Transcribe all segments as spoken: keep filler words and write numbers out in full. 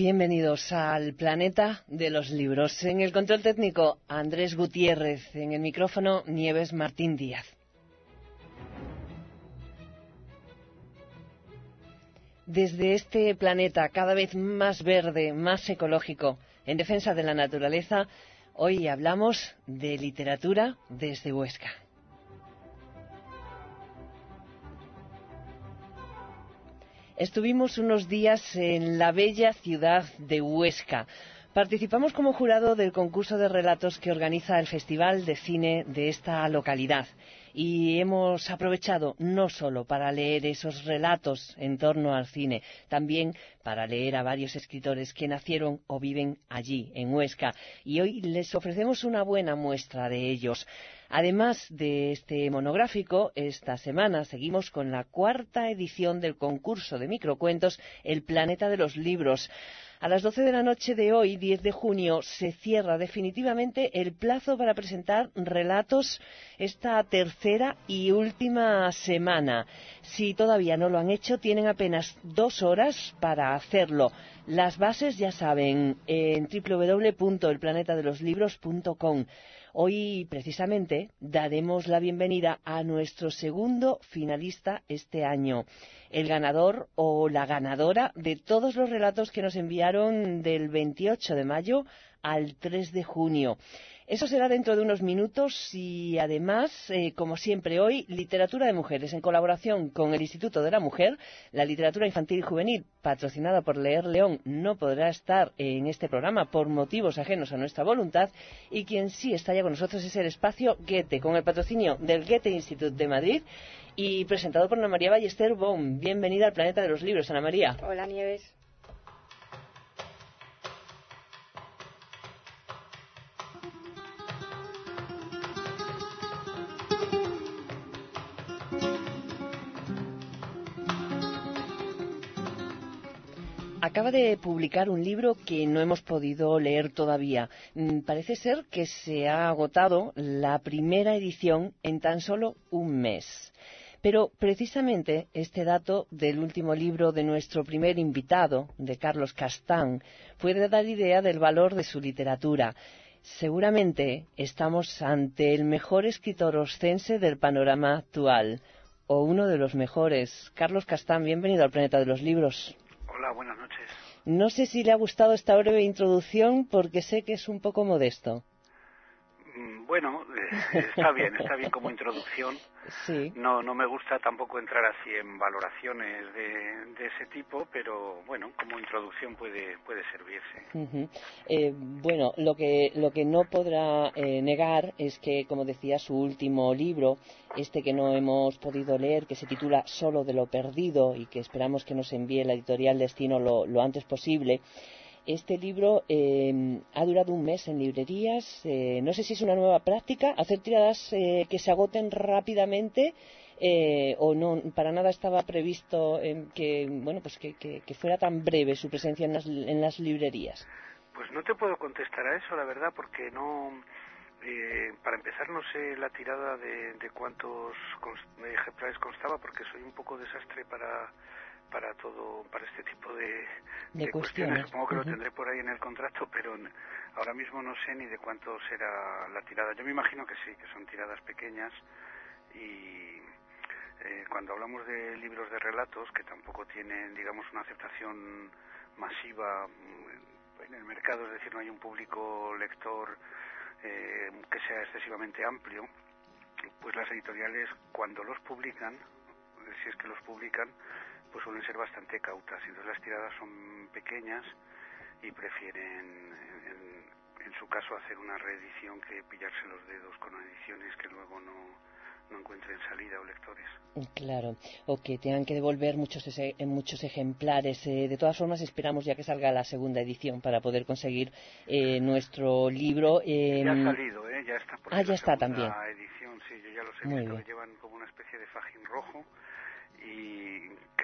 Bienvenidos al planeta de los libros. En el control técnico, Andrés Gutiérrez. En el micrófono, Nieves Martín Díaz. Desde este planeta cada vez más verde, más ecológico, en defensa de la naturaleza, hoy hablamos de literatura desde Huesca. Estuvimos unos días en la bella ciudad de Huesca. Participamos como jurado del concurso de relatos que organiza el Festival de Cine de esta localidad. Y hemos aprovechado no solo para leer esos relatos en torno al cine, también para leer a varios escritores que nacieron o viven allí, en Huesca. Y hoy les ofrecemos una buena muestra de ellos. Además de este monográfico, esta semana seguimos con la cuarta edición del concurso de microcuentos El Planeta de los Libros. A las doce de la noche de hoy, diez de junio, se cierra definitivamente el plazo para presentar relatos esta tercera y última semana. Si todavía no lo han hecho, tienen apenas dos horas para hacerlo. Las bases ya saben en doble u doble u doble u punto el planeta de los libros punto com. Hoy, precisamente, daremos la bienvenida a nuestro segundo finalista este año, el ganador o la ganadora de todos los relatos que nos enviaron del veintiocho de mayo al tres de junio. Eso será dentro de unos minutos y, además, eh, como siempre hoy, Literatura de Mujeres, en colaboración con el Instituto de la Mujer. La literatura infantil y juvenil, patrocinada por Leer León, no podrá estar en este programa por motivos ajenos a nuestra voluntad, y quien sí está ya con nosotros es el espacio Goethe, con el patrocinio del Goethe Institute de Madrid y presentado por Ana María Ballester Bon. Bienvenida al Planeta de los Libros, Ana María. Hola, Nieves. Acaba de publicar un libro que no hemos podido leer todavía. Parece ser que se ha agotado la primera edición en tan solo un mes. Pero precisamente este dato del último libro de nuestro primer invitado, de Carlos Castán, puede dar idea del valor de su literatura. Seguramente estamos ante el mejor escritor oscense del panorama actual, o uno de los mejores. Carlos Castán, bienvenido al Planeta de los Libros. Hola, buenas noches. No sé si le ha gustado esta breve introducción, porque sé que es un poco modesto. Bueno, eh, está bien, está bien como introducción. Sí. No, no me gusta tampoco entrar así en valoraciones de, de ese tipo, pero bueno, como introducción puede puede servirse. Uh-huh. eh, bueno, lo que lo que no podrá eh, negar es que, como decía, su último libro, este que no hemos podido leer, que se titula Solo de lo perdido y que esperamos que nos envíe la editorial Destino lo, lo antes posible. Este libro eh, ha durado un mes en librerías. Eh, no sé si es una nueva práctica hacer tiradas eh, que se agoten rápidamente eh, o no. Para nada estaba previsto eh, que bueno pues que, que, que fuera tan breve su presencia en las, en las librerías. Pues no te puedo contestar a eso, la verdad, porque no. Eh, para empezar, no sé la tirada de, de cuántos const, de ejemplares constaba, porque soy un poco desastre para. para todo, para este tipo de, de, de cuestiones. cuestiones. Supongo que uh-huh. lo tendré por ahí en el contrato, pero ahora mismo no sé ni de cuánto será la tirada. Yo me imagino que sí, que son tiradas pequeñas, y eh, cuando hablamos de libros de relatos que tampoco tienen, digamos, una aceptación masiva en el mercado, es decir, no hay un público lector eh, que sea excesivamente amplio, pues las editoriales, cuando los publican, si es que los publican, pues suelen ser bastante cautas, entonces las tiradas son pequeñas y prefieren, en, en su caso, hacer una reedición que pillarse los dedos con ediciones que luego no, no encuentren salida o lectores. Claro, o que tengan que devolver muchos ese, muchos ejemplares. Eh, de todas formas, esperamos ya que salga la segunda edición para poder conseguir eh, nuestro libro. Eh, ya ha salido, ¿eh? Ya está por Ah, ya está segunda también. edición, sí, yo ya los he Muy visto, bien. que llevan como una especie de fajín rojo, y creo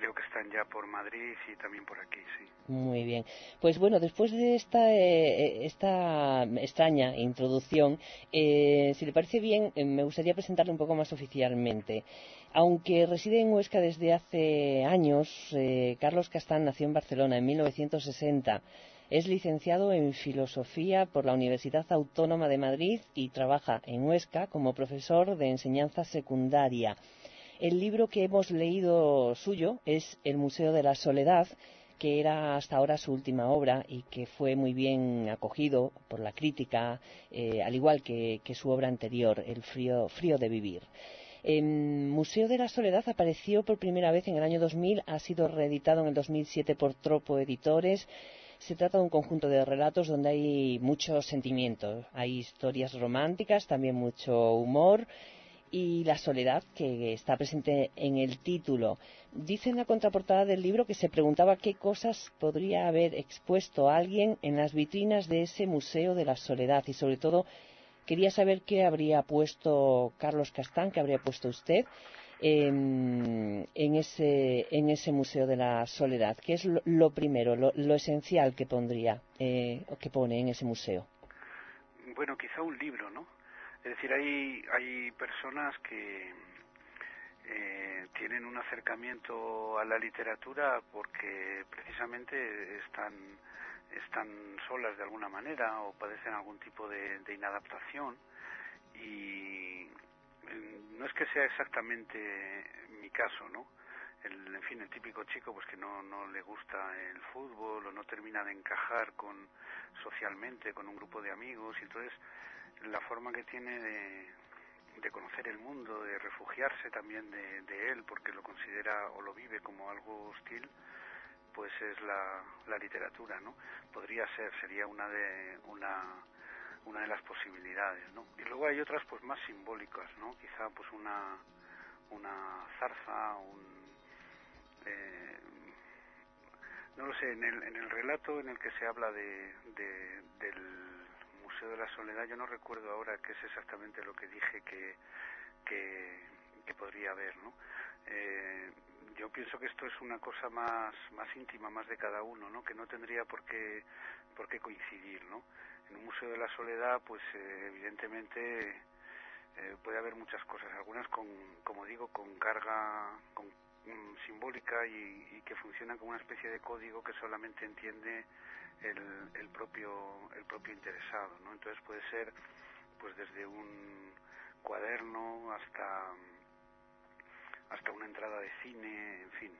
creo que están ya por Madrid y también por aquí, sí. Muy bien. Pues bueno, después de esta, eh, esta extraña introducción, eh, si le parece bien, eh, me gustaría presentarle un poco más oficialmente. Aunque reside en Huesca desde hace años, eh, Carlos Castán nació en Barcelona en mil novecientos sesenta. Es licenciado en Filosofía por la Universidad Autónoma de Madrid y trabaja en Huesca como profesor de enseñanza secundaria. El libro que hemos leído suyo es El Museo de la Soledad, que era hasta ahora su última obra y que fue muy bien acogido por la crítica, eh, al igual que, que su obra anterior, El frío, frío de vivir. El Museo de la Soledad apareció por primera vez en el año dos mil, ha sido reeditado en el dos mil siete por Tropo Editores. Se trata de un conjunto de relatos donde hay muchos sentimientos, hay historias románticas, también mucho humor, y la soledad que está presente en el título. Dice en la contraportada del libro que se preguntaba qué cosas podría haber expuesto alguien en las vitrinas de ese Museo de la Soledad, y sobre todo quería saber qué habría puesto Carlos Castán, qué habría puesto usted en, en, ese, en ese Museo de la Soledad. ¿Qué es lo, lo primero, lo, lo esencial que pondría, eh, que pone en ese museo? Bueno, quizá un libro, ¿no? Es decir, hay, hay personas que eh, tienen un acercamiento a la literatura porque precisamente están, están solas de alguna manera o padecen algún tipo de, de inadaptación, y eh, no es que sea exactamente mi caso, ¿no? El, en fin, el típico chico pues que no, no le gusta el fútbol o no termina de encajar con socialmente con un grupo de amigos, y entonces la forma que tiene de, de conocer el mundo, de refugiarse también de, de él, porque lo considera o lo vive como algo hostil, pues es la, la literatura, ¿no? Podría ser, sería una de una una de las posibilidades, ¿no? Y luego hay otras pues más simbólicas, ¿no? Quizá pues una una zarza, un eh, no lo sé, en el en el relato en el que se habla de, de del Museo de la Soledad, yo no recuerdo ahora qué es exactamente lo que dije que que, que podría haber, ¿no? Eh, yo pienso que esto es una cosa más más íntima, más de cada uno, ¿no? Que no tendría por qué por qué coincidir, ¿no? En un Museo de la Soledad, pues eh, evidentemente eh, puede haber muchas cosas, algunas con, como digo, con carga con, um, simbólica y, y que funcionan como una especie de código que solamente entiende el, el propio el propio interesado, ¿no? Entonces puede ser pues desde un cuaderno hasta hasta una entrada de cine, en fin,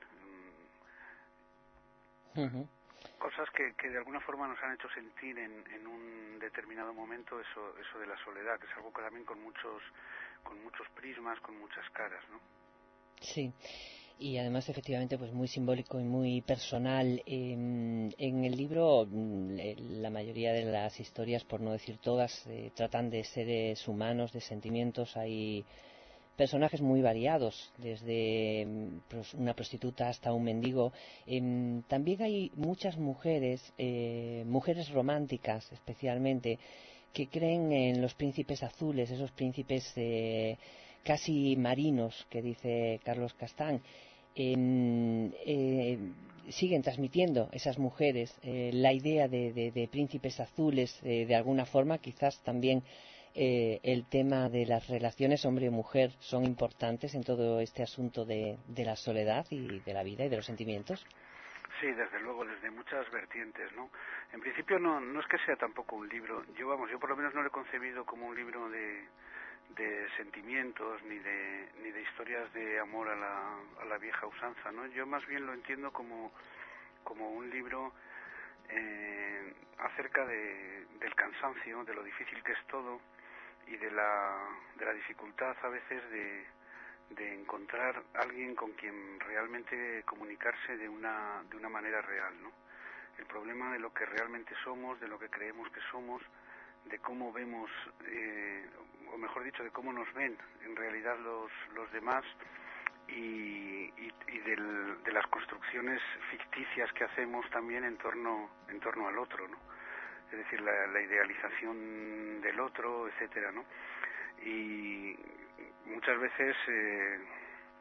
um, Uh-huh. cosas que, que de alguna forma nos han hecho sentir en, en un determinado momento eso eso de la soledad, que es algo que también con muchos con muchos prismas, con muchas caras, ¿no? Sí. Y además efectivamente pues muy simbólico y muy personal. Eh, en el libro la mayoría de las historias, por no decir todas, eh, tratan de seres humanos, de sentimientos. Hay personajes muy variados, desde una prostituta hasta un mendigo. Eh, también hay muchas mujeres, eh, mujeres románticas especialmente, que creen en los príncipes azules, esos príncipes eh, casi marinos que dice Carlos Castán. Eh, eh, siguen transmitiendo esas mujeres eh, la idea de, de, de príncipes azules eh, de alguna forma. Quizás también eh, el tema de las relaciones hombre y mujer son importantes en todo este asunto de, de la soledad y de la vida y de los sentimientos. Sí, desde luego, desde muchas vertientes, ¿no? En principio no no es que sea tampoco un libro, yo vamos, yo por lo menos no lo he concebido como un libro de de sentimientos ni de ni de historias de amor a la a la vieja usanza, ¿no? Yo más bien lo entiendo como como un libro eh, acerca de del cansancio, de lo difícil que es todo y de la de la dificultad a veces de de encontrar alguien con quien realmente comunicarse de una de una manera real, ¿no? El problema de lo que realmente somos, de lo que creemos que somos, de cómo vemos, eh, o mejor dicho, de cómo nos ven en realidad los los demás, y, y, y del, de las construcciones ficticias que hacemos también en torno en torno al otro, ¿no? Es decir, la, la idealización del otro, etcétera, ¿no? Y muchas veces eh,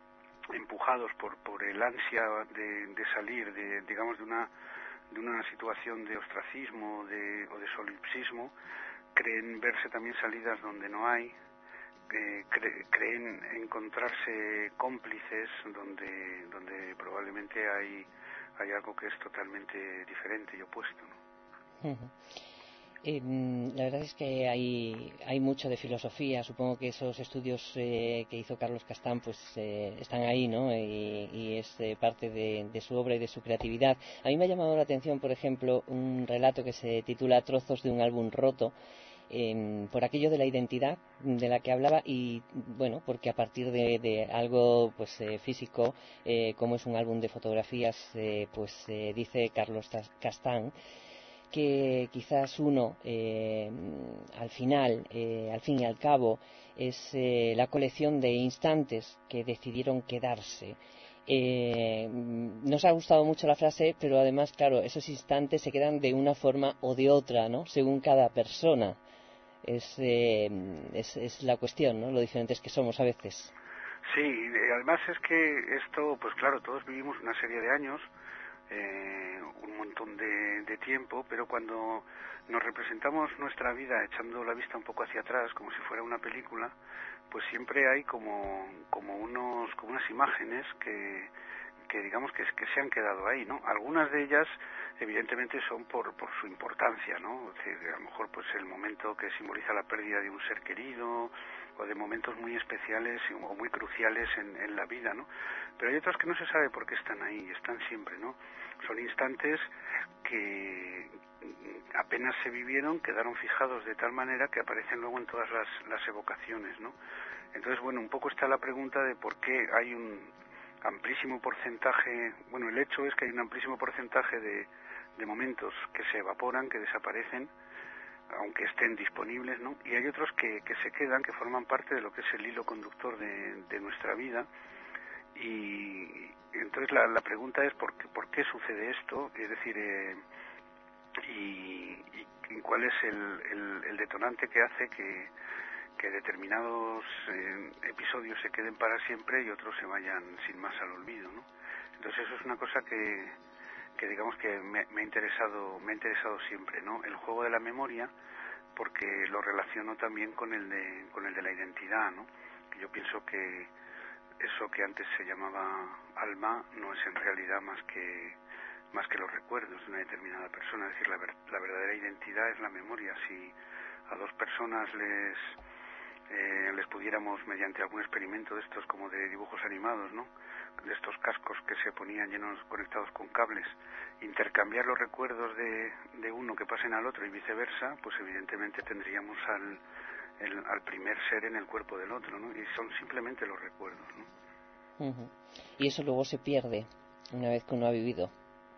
empujados por por el ansia de, de salir de, digamos, de una de una situación de ostracismo de, o de solipsismo, creen verse también salidas donde no hay, eh, cre, creen encontrarse cómplices donde donde probablemente hay hay algo que es totalmente diferente y opuesto, ¿no? Uh-huh. Eh, la verdad es que hay, hay mucho de filosofía. Supongo que esos estudios eh, que hizo Carlos Castán pues eh, están ahí, ¿no? Y, y es eh, parte de, de su obra y de su creatividad. A mí me ha llamado la atención, por ejemplo, un relato que se titula Trozos de un álbum roto, eh, por aquello de la identidad de la que hablaba y, bueno, porque a partir de, de algo pues eh, físico, eh, como es un álbum de fotografías, eh, pues eh, dice Carlos Castán que quizás uno eh, al final, eh, al fin y al cabo, es eh, la colección de instantes que decidieron quedarse. Eh, nos ha gustado mucho la frase, pero además, claro, esos instantes se quedan de una forma o de otra, ¿no? Según cada persona. Es, eh, es, es la cuestión, ¿no? Lo diferentes que somos a veces. Sí, además es que esto, pues claro, todos vivimos una serie de años, Eh, un montón de, de tiempo, pero cuando nos representamos nuestra vida echando la vista un poco hacia atrás, como si fuera una película, pues siempre hay como como unos como unas imágenes que que digamos que, que se han quedado ahí, ¿no? Algunas de ellas evidentemente son por por su importancia, ¿no? Es decir, a lo mejor pues el momento que simboliza la pérdida de un ser querido o de momentos muy especiales o muy cruciales en, en la vida, ¿no? Pero hay otros que no se sabe por qué están ahí, están siempre, ¿no? Son instantes que apenas se vivieron, quedaron fijados de tal manera que aparecen luego en todas las, las evocaciones, ¿no? Entonces, bueno, un poco está la pregunta de por qué hay un amplísimo porcentaje, bueno, el hecho es que hay un amplísimo porcentaje de, de momentos que se evaporan, que desaparecen, aunque estén disponibles, ¿no? Y hay otros que, que se quedan, que forman parte de lo que es el hilo conductor de, de nuestra vida. Y entonces la, la pregunta es ¿por qué, por qué sucede esto? Es decir, eh, y, y cuál es el, el, el detonante que hace que, que determinados eh, episodios se queden para siempre y otros se vayan sin más al olvido, ¿no? Entonces eso es una cosa que, que digamos que me, me ha interesado, me ha interesado siempre, ¿no? El juego de la memoria, porque lo relaciono también con el de, con el de la identidad, ¿no? Que yo pienso que eso que antes se llamaba alma no es en realidad más que más que los recuerdos de una determinada persona. Es decir, la, ver, la verdadera identidad es la memoria. Si a dos personas les eh, les pudiéramos, mediante algún experimento de estos como de dibujos animados, ¿no?, de estos cascos que se ponían llenos conectados con cables, intercambiar los recuerdos de, de uno que pasen al otro y viceversa, pues evidentemente tendríamos al El, al primer ser en el cuerpo del otro, ¿no? Y son simplemente los recuerdos, ¿no? Uh-huh. Y eso luego se pierde una vez que uno ha vivido.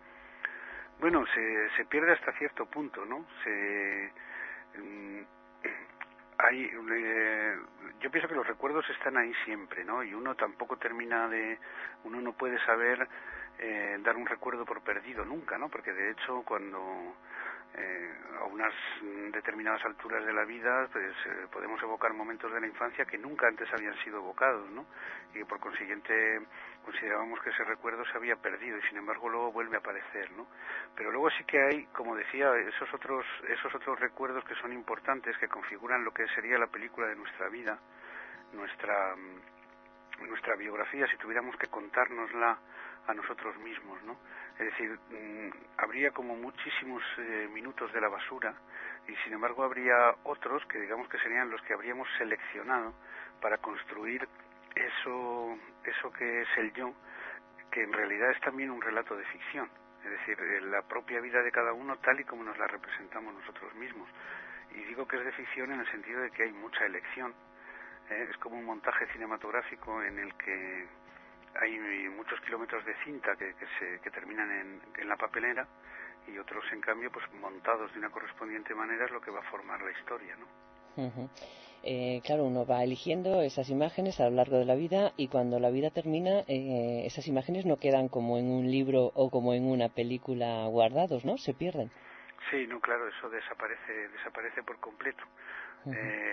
Bueno, se, se pierde hasta cierto punto, ¿no? Se um, hay eh, yo pienso que los recuerdos están ahí siempre, ¿no? Y uno tampoco termina de uno no puede saber eh, dar un recuerdo por perdido nunca, ¿no? Porque de hecho cuando Eh, a unas determinadas alturas de la vida pues eh, podemos evocar momentos de la infancia que nunca antes habían sido evocados, ¿no? Y por consiguiente considerábamos que ese recuerdo se había perdido y sin embargo luego vuelve a aparecer, ¿no? Pero luego sí que hay, como decía, esos otros esos otros recuerdos que son importantes, que configuran lo que sería la película de nuestra vida, nuestra nuestra biografía, si tuviéramos que contárnosla a nosotros mismos, ¿no? Es decir, mmm, habría como muchísimos eh, minutos de la basura y sin embargo habría otros que digamos que serían los que habríamos seleccionado para construir eso, eso que es el yo, que en realidad es también un relato de ficción, es decir, eh, la propia vida de cada uno tal y como nos la representamos nosotros mismos. Y digo que es de ficción en el sentido de que hay mucha elección, ¿eh? Es como un montaje cinematográfico en el que hay muchos kilómetros de cinta que, que, se, que terminan en, en la papelera y otros, en cambio, pues montados de una correspondiente manera es lo que va a formar la historia, ¿no? Uh-huh. Eh, claro, uno va eligiendo esas imágenes a lo largo de la vida y cuando la vida termina, eh, esas imágenes no quedan como en un libro o como en una película guardados, ¿no? Se pierden. Sí, no, claro, eso desaparece, desaparece por completo. Uh-huh. Eh,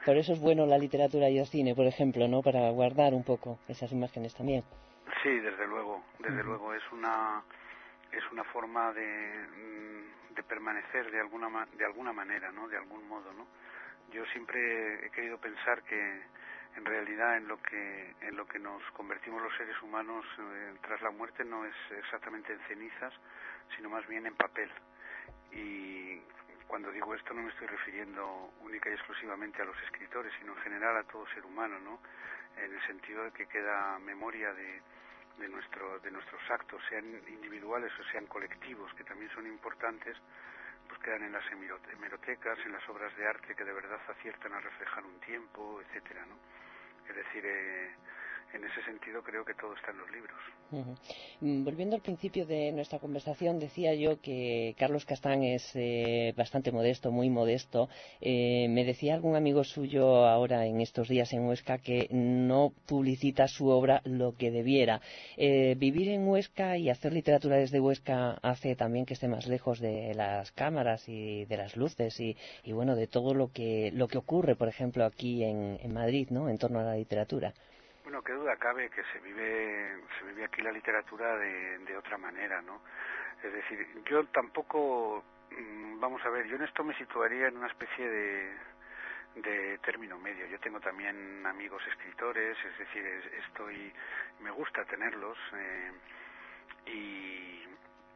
Por eso es bueno la literatura y el cine, por ejemplo, ¿no? Para guardar un poco esas imágenes también. Sí, desde luego, desde uh-huh. luego es una es una forma de, de permanecer de alguna de alguna manera, ¿no? De algún modo, ¿no? Yo siempre he querido pensar que en realidad en lo que en lo que nos convertimos los seres humanos eh, tras la muerte no es exactamente en cenizas, sino más bien en papel. Y cuando digo esto no me estoy refiriendo única y exclusivamente a los escritores, sino en general a todo ser humano, ¿no? En el sentido de que queda memoria de, de, nuestro, de nuestros actos, sean individuales o sean colectivos, que también son importantes, pues quedan en las hemerotecas, en las obras de arte que de verdad aciertan a reflejar un tiempo, etcétera, ¿no? Es decir, eh, en ese sentido creo que todo está en los libros. Uh-huh. Volviendo al principio de nuestra conversación, decía yo que Carlos Castán es eh, bastante modesto, muy modesto. Eh, me decía algún amigo suyo ahora en estos días en Huesca que no publicita su obra lo que debiera. Eh, vivir en Huesca y hacer literatura desde Huesca hace también que esté más lejos de las cámaras y de las luces y, y bueno, de todo lo que lo que ocurre, por ejemplo, aquí en, en Madrid, ¿no? En torno a la literatura. Bueno, qué duda cabe que se vive se vive aquí la literatura de, de otra manera, ¿no? Es decir, yo tampoco, vamos a ver, yo en esto me situaría en una especie de, de término medio. Yo tengo también amigos escritores, es decir, estoy, me gusta tenerlos eh, y,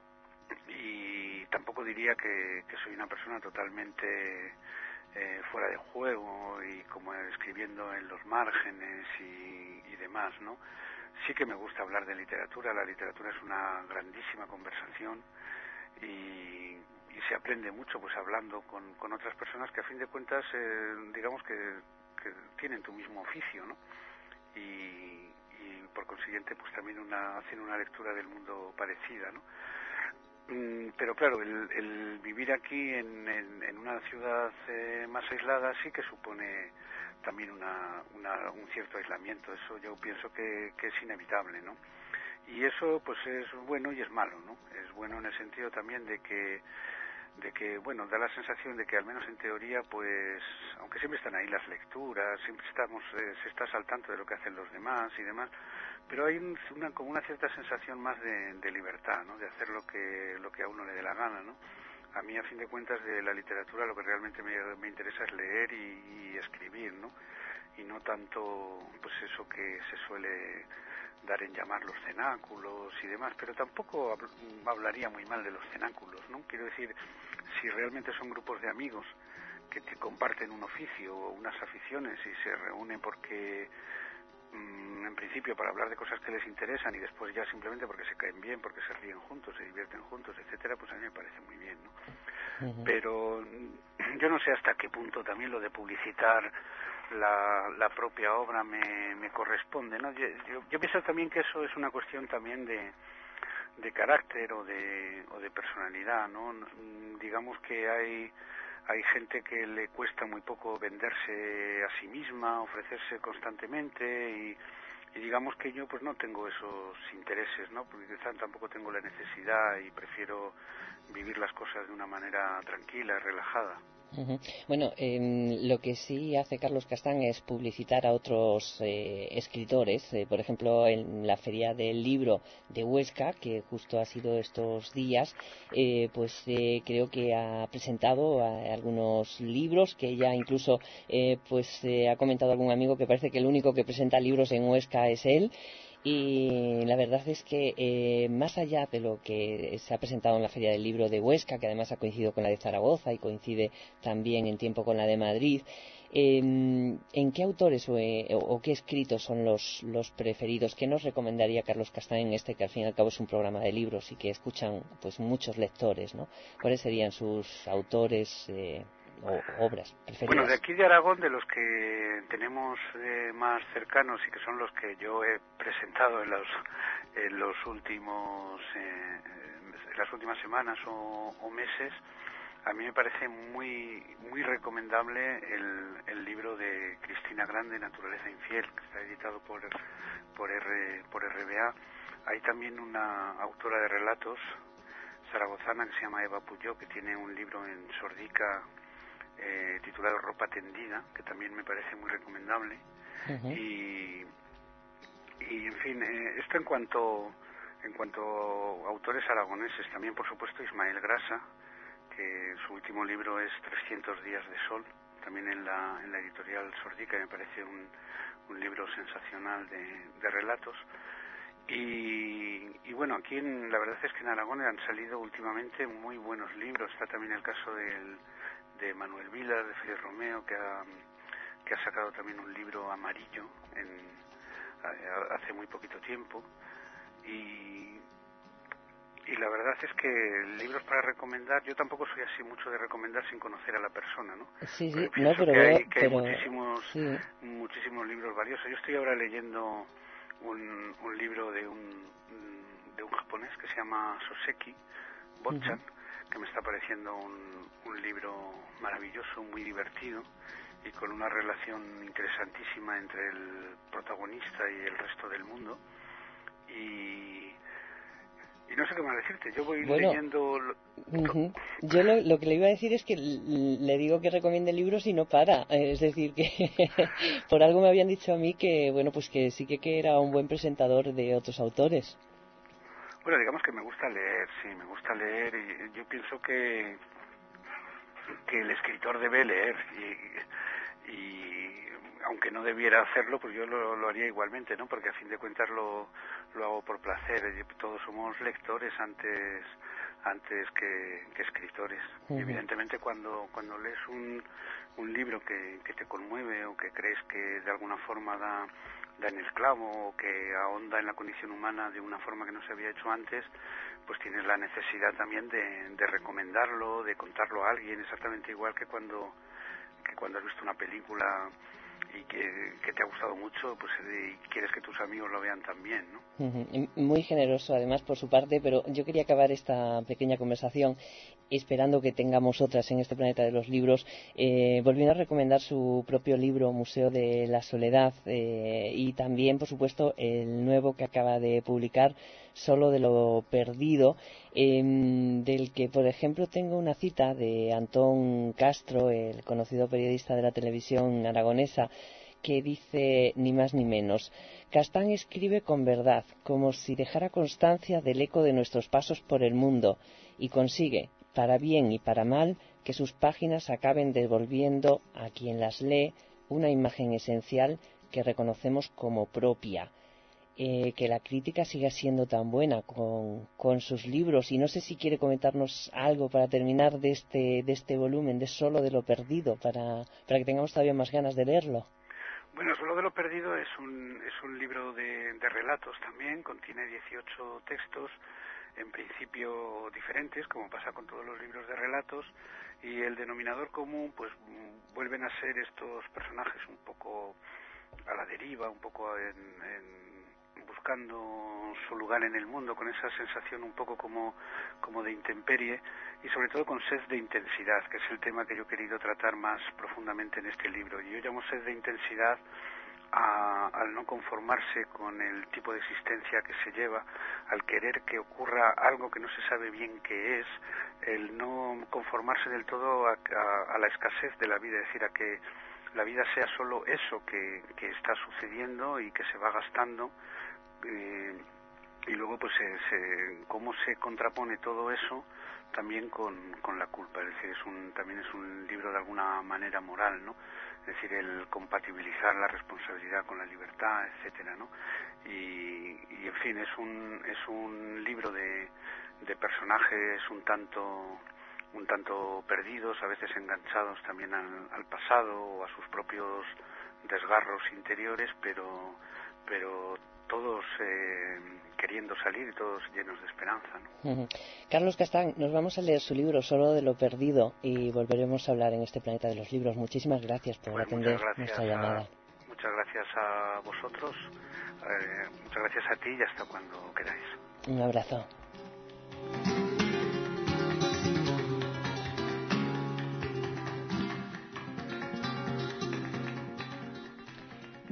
y tampoco diría que, que soy una persona totalmente Eh, fuera de juego y como escribiendo en los márgenes y, y demás, ¿no? Sí que me gusta hablar de literatura, la literatura es una grandísima conversación y, y se aprende mucho pues hablando con, con otras personas que a fin de cuentas eh, digamos que, que tienen tu mismo oficio, ¿no? Y, y por consiguiente pues también una, hacen una lectura del mundo parecida, ¿no? Pero claro, el, el vivir aquí en, en, en una ciudad eh, más aislada sí que supone también una, una, un cierto aislamiento. Eso yo pienso que, que es inevitable, ¿no? Y eso pues es bueno y es malo, ¿no? Es bueno en el sentido también de que, de que bueno, da la sensación de que al menos en teoría, pues, aunque siempre están ahí las lecturas, siempre estamos, eh, se está al tanto de lo que hacen los demás y demás, pero hay una, como una cierta sensación más de, de libertad, ¿no? De hacer lo que lo que a uno le dé la gana, ¿no? A mí, a fin de cuentas, de la literatura lo que realmente me, me interesa es leer y, y escribir, ¿no? Y no tanto, pues eso que se suele dar en llamar los cenáculos y demás, pero tampoco hablaría muy mal de los cenáculos, ¿no? Quiero decir, si realmente son grupos de amigos que te comparten un oficio o unas aficiones y se reúnen porque en principio para hablar de cosas que les interesan y después ya simplemente porque se caen bien, porque se ríen juntos, se divierten juntos, etcétera, pues a mí me parece muy bien, ¿no? Uh-huh. Pero yo no sé hasta qué punto también lo de publicitar la, la propia obra me, me corresponde, ¿no? Yo, yo, yo pienso también que eso es una cuestión también de, de carácter o de, o de personalidad, ¿no? Digamos que hay Hay gente que le cuesta muy poco venderse a sí misma, ofrecerse constantemente y, y digamos que yo pues no tengo esos intereses, ¿no? Porque quizá tampoco tengo la necesidad y prefiero vivir las cosas de una manera tranquila y relajada. Uh-huh. Bueno, eh, lo que sí hace Carlos Castán es publicitar a otros eh, escritores, eh, por ejemplo en la Feria del Libro de Huesca, que justo ha sido estos días, eh, pues eh, creo que ha presentado a, a algunos libros que ya incluso eh, pues eh, ha comentado algún amigo que parece que el único que presenta libros en Huesca es él. Y la verdad es que eh, más allá de lo que se ha presentado en la Feria del Libro de Huesca, que además ha coincidido con la de Zaragoza y coincide también en tiempo con la de Madrid, eh, ¿en qué autores o, eh, o qué escritos son los, los preferidos? ¿Qué nos recomendaría Carlos Castán en este, que al fin y al cabo es un programa de libros y que escuchan pues muchos lectores, ¿no? ¿Cuáles serían sus autores eh, o obras preferidas? Bueno, de aquí de Aragón, de los que tenemos eh, más cercanos y que son los que yo he presentado en los en los últimos eh, en las últimas semanas o, o meses, a mí me parece muy muy recomendable el, el libro de Cristina Grande, Naturaleza Infiel, que está editado por por R, por R B A. Hay también una autora de relatos zaragozana que se llama Eva Puyó, que tiene un libro en Sordica eh, titulado Ropa tendida, que también me parece muy recomendable. Uh-huh. y, y en fin, eh, esto en cuanto en cuanto a autores aragoneses. También, por supuesto, Ismael Grasa, que su último libro es trescientos días de sol, también en la, en la editorial Sordica, me parece un, un libro sensacional de, de relatos. Y, y bueno, aquí en, la verdad es que en Aragón han salido últimamente muy buenos libros. Está también el caso del, de Manuel Vilar, de Félix Romeo, que ha, que ha sacado también un libro amarillo en, a, hace muy poquito tiempo. Y, y la verdad es que libros para recomendar, yo tampoco soy así mucho de recomendar sin conocer a la persona, ¿no? Sí, sí, pero no, pienso pero que hay, veo, que hay pero, muchísimos, sí. muchísimos libros valiosos. Yo estoy ahora leyendo un, un libro de un, de un japonés que se llama Soseki Botchan, uh-huh. que me está pareciendo un, un libro maravilloso, muy divertido y con una relación interesantísima entre el protagonista y el resto del mundo. Y, y no sé qué más decirte, yo voy bueno, leyendo... Lo... Uh-huh. Yo lo, lo que le iba a decir es que le digo que recomiende libros y no para, es decir, que por algo me habían dicho a mí que, bueno, pues que sí que, que era un buen presentador de otros autores. Bueno, digamos que me gusta leer, sí, me gusta leer y yo pienso que, que el escritor debe leer y... y aunque no debiera hacerlo, pues yo lo, lo haría igualmente, ¿no? Porque a fin de cuentas lo, lo hago por placer. Todos somos lectores antes antes que, que escritores. Uh-huh. Y evidentemente cuando cuando lees un, un libro que, que te conmueve o que crees que de alguna forma da, da en el clavo o que ahonda en la condición humana de una forma que no se había hecho antes, pues tienes la necesidad también de, de recomendarlo, de contarlo a alguien, exactamente igual que cuando que cuando has visto una película y que, que te ha gustado mucho, pues y quieres que tus amigos lo vean también, ¿no? Uh-huh. Muy generoso, además, por su parte, pero yo quería acabar esta pequeña conversación esperando que tengamos otras en este planeta de los libros, eh, volviendo a recomendar su propio libro, Museo de la Soledad, eh, y también, por supuesto, el nuevo que acaba de publicar, Solo de lo perdido, eh, del que, por ejemplo, tengo una cita de Antón Castro, el conocido periodista de la televisión aragonesa, que dice ni más ni menos: Castán escribe con verdad, como si dejara constancia del eco de nuestros pasos por el mundo, y consigue, para bien y para mal, que sus páginas acaben devolviendo a quien las lee una imagen esencial que reconocemos como propia. Eh, que la crítica siga siendo tan buena con, con sus libros, y no sé si quiere comentarnos algo para terminar de este, de este volumen de Solo de lo perdido, para, para que tengamos todavía más ganas de leerlo. Bueno, Solo de lo perdido es un, es un libro de, de relatos también, contiene dieciocho textos, en principio diferentes, como pasa con todos los libros de relatos, y el denominador común, pues vuelven a ser estos personajes un poco a la deriva, un poco en, en buscando su lugar en el mundo, con esa sensación un poco como, como de intemperie y sobre todo con sed de intensidad, que es el tema que yo he querido tratar más profundamente en este libro. Y yo llamo sed de intensidad a, al no conformarse con el tipo de existencia que se lleva, al querer que ocurra algo que no se sabe bien qué es, el no conformarse del todo a, a, a la escasez de la vida, es decir, a que la vida sea solo eso que, que está sucediendo y que se va gastando. Eh, y luego pues se, se, cómo se contrapone todo eso también con, con la culpa, es decir, es un, también es un libro de alguna manera moral, ¿no? Es decir, el compatibilizar la responsabilidad con la libertad, etcétera, ¿no? Y, y en fin, es un, es un libro de, de personajes un tanto un tanto perdidos, a veces enganchados también al, al pasado o a sus propios desgarros interiores, pero pero todos eh, queriendo salir y todos llenos de esperanza, ¿no? Uh-huh. Carlos Castán, nos vamos a leer su libro Solo de lo perdido y volveremos a hablar en este planeta de los libros. Muchísimas gracias por pues atender nuestra llamada. A, muchas gracias a vosotros, eh, muchas gracias a ti y hasta cuando queráis. Un abrazo.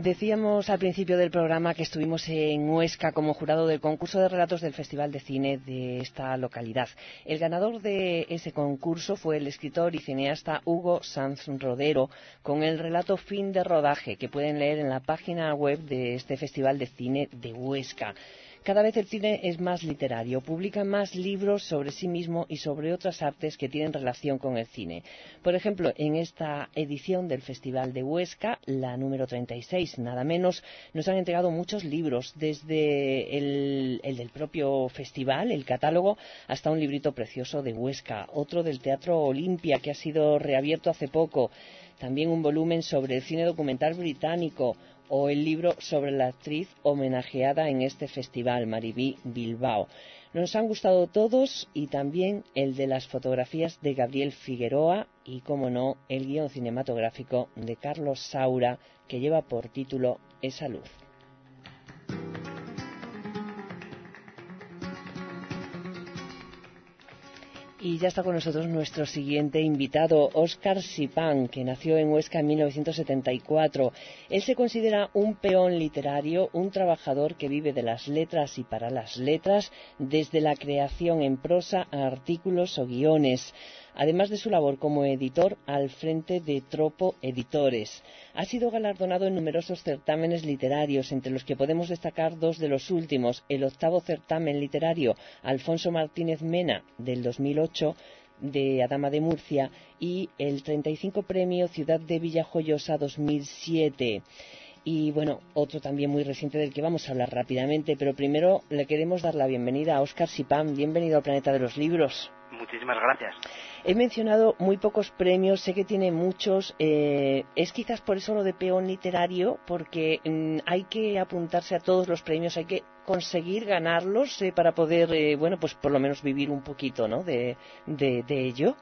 Decíamos al principio del programa que estuvimos en Huesca como jurado del concurso de relatos del Festival de Cine de esta localidad. El ganador de ese concurso fue el escritor y cineasta Hugo Sanz Rodero, con el relato Fin de rodaje, que pueden leer en la página web de este Festival de Cine de Huesca. Cada vez el cine es más literario, publica más libros sobre sí mismo y sobre otras artes que tienen relación con el cine. Por ejemplo, en esta edición del Festival de Huesca, la número treinta y seis, nada menos, nos han entregado muchos libros, desde el, el del propio festival, el catálogo, hasta un librito precioso de Huesca, otro del Teatro Olimpia, que ha sido reabierto hace poco, también un volumen sobre el cine documental británico, o el libro sobre la actriz homenajeada en este festival, Maribí Bilbao. Nos han gustado todos, y también el de las fotografías de Gabriel Figueroa y, como no, el guión cinematográfico de Carlos Saura, que lleva por título Esa luz. Y ya está con nosotros nuestro siguiente invitado, Óscar Sipán, que nació en Huesca en mil novecientos setenta y cuatro. Él se considera un peón literario, un trabajador que vive de las letras y para las letras, desde la creación en prosa a artículos o guiones, además de su labor como editor al frente de Tropo Editores. Ha sido galardonado en numerosos certámenes literarios, entre los que podemos destacar dos de los últimos: el octavo certamen literario Alfonso Martínez Mena del dos mil ocho de Adama de Murcia y el treinta y cinco premio Ciudad de Villajoyosa dos mil siete. Y bueno, otro también muy reciente del que vamos a hablar rápidamente, pero primero le queremos dar la bienvenida a Óscar Sipán. Bienvenido al Planeta de los Libros. Muchísimas gracias. He mencionado muy pocos premios, sé que tiene muchos. Eh, es quizás por eso lo de peón literario, porque mm, hay que apuntarse a todos los premios, hay que conseguir ganarlos eh, para poder, eh, bueno, pues por lo menos vivir un poquito, ¿no?, de, de, de ello.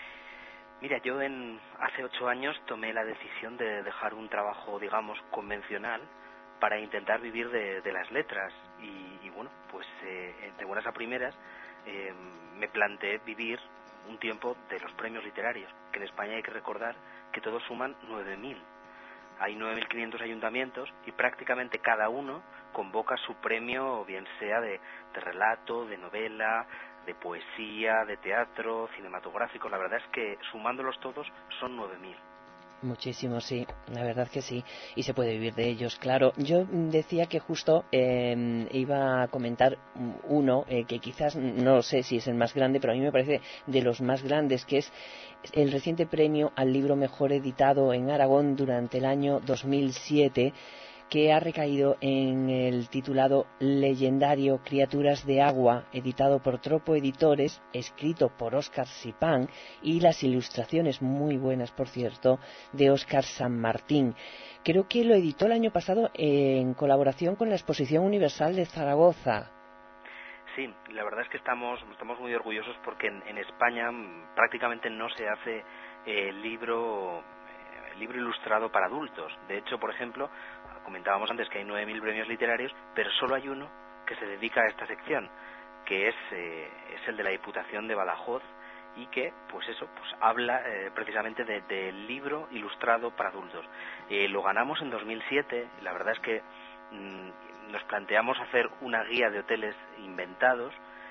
Mira, yo en, hace ocho años tomé la decisión de dejar un trabajo, digamos, convencional para intentar vivir de, de las letras. Y, y bueno, pues eh, de buenas a primeras eh, me planteé vivir un tiempo de los premios literarios, que en España hay que recordar que todos suman nueve mil. Hay nueve mil quinientos ayuntamientos y prácticamente cada uno convoca su premio, bien sea de, de relato, de novela, de poesía, de teatro, cinematográfico. La verdad es que sumándolos todos son nueve mil. Muchísimo, sí, la verdad que sí, y se puede vivir de ellos, claro. Yo decía que justo eh, iba a comentar uno eh, que quizás no sé si es el más grande, pero a mí me parece de los más grandes, que es el reciente premio al libro mejor editado en Aragón durante el año dos mil siete, que ha recaído en el titulado Leyendario Criaturas de Agua, editado por Tropo Editores, escrito por Óscar Sipán, y las ilustraciones, muy buenas por cierto, de Óscar San Martín. Creo que lo editó el año pasado en colaboración con la Exposición Universal de Zaragoza. Sí, la verdad es que estamos, estamos muy orgullosos porque en, en España prácticamente no se hace eh, libro, eh, libro ilustrado para adultos. De hecho, por ejemplo, comentábamos antes que hay nueve mil premios literarios, pero solo hay uno que se dedica a esta sección, que es, eh, es el de la Diputación de Badajoz, y que, pues eso, pues habla eh, precisamente del de libro ilustrado para adultos. Eh, lo ganamos en dos mil siete, la verdad es que mmm, nos planteamos hacer una guía de hoteles inventados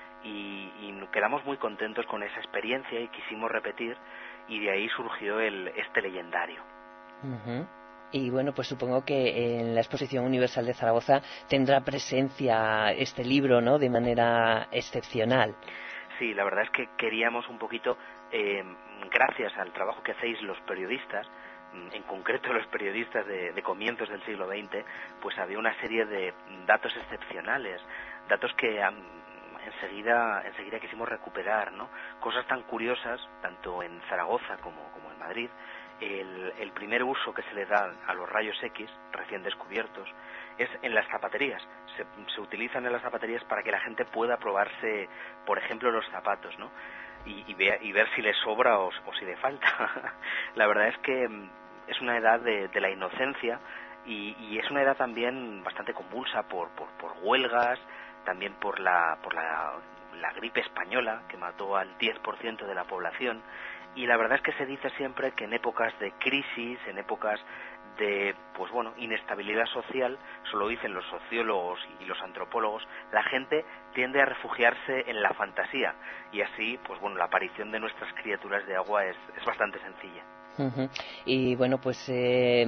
y, y quedamos muy contentos con esa experiencia y quisimos repetir, y de ahí surgió el, este leyendario. Uh-huh. Y bueno, pues supongo que en la Exposición Universal de Zaragoza tendrá presencia este libro, ¿no?, de manera excepcional. Sí, la verdad es que queríamos un poquito, eh, gracias al trabajo que hacéis los periodistas, en concreto los periodistas de, de comienzos del siglo veinte, pues había una serie de datos excepcionales, datos que um, enseguida, enseguida quisimos recuperar, ¿no? Cosas tan curiosas, tanto en Zaragoza como, como en Madrid. El, el primer uso que se le da a los rayos X, recién descubiertos, es en las zapaterías. Se, se utilizan en las zapaterías para que la gente pueda probarse, por ejemplo, los zapatos, ¿no? Y, y, vea, y ver si le sobra o, o si le falta. La verdad es que es una edad de, de la inocencia y, y es una edad también bastante convulsa por, por, por huelgas, también por la, por la, la gripe española, que mató al diez por ciento de la población. Y la verdad es que se dice siempre que en épocas de crisis, en épocas de, pues bueno, inestabilidad social, eso lo dicen los sociólogos y los antropólogos, la gente tiende a refugiarse en la fantasía y así, pues bueno, la aparición de nuestras criaturas de agua es, es bastante sencilla. Uh-huh. Y bueno, pues eh,